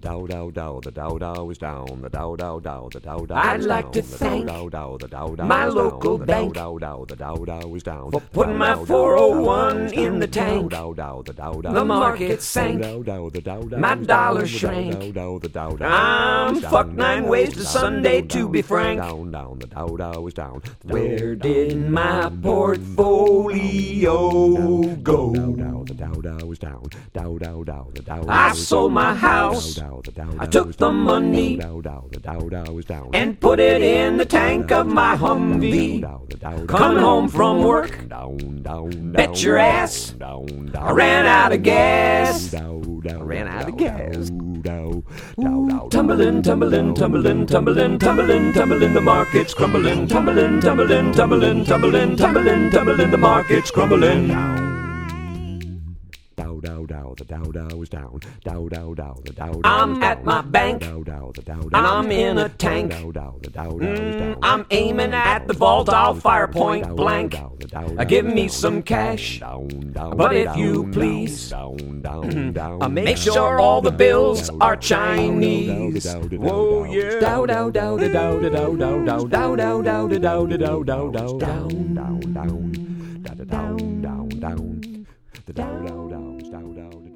dow dow dow, the dow dow is down, the dow dow dow, the dow dow I'd is like down, to the thank dow dow, the dow dow my is down, local the bank dow dow, the dow dow is down, for putting my 401 in the tank. dow dow, the dow dow, The market sank. dow dow, the dow dow, My is dollar down, shrank. the dow dow, the dow dow, I'm is down, fucked 9 down, ways to down, Sunday, down, to be frank. Down down, the dow dow is down. Where did my portfolio go? Dow dow, the dow dow is down. Dow dow dow, the dow dow I is sold down. my house. Dow dow, the dow I dow took is the down. money Dow dow, the dow dow is down. and put it in the tank of my Humvee. Coming home from work, bet your ass, I ran out of gas. Ran out of gas. Tumbling, tumbling, tumbling, tumbling, tumbling, tumbling, the market's crumbling. Tumbling, tumbling, tumbling, tumbling, tumbling, tumbling, the market's crumbling. Dow dow dow, the dow dow is down. Dow dow dow, the dow dow. I'm at my bank, Dow dow, the dow dow. and I'm in a tank. Dow dow, the dow dow is down. I'm aiming at the vault, I'll fire point blank. Give me some cash, but if you please, make sure all the bills are Chinese. Whoa, yeah. Dow dow dow, the dow dow dow dow dow dow dow dow the dow dow dow dow down down down down down down down the dow dow dow dow dow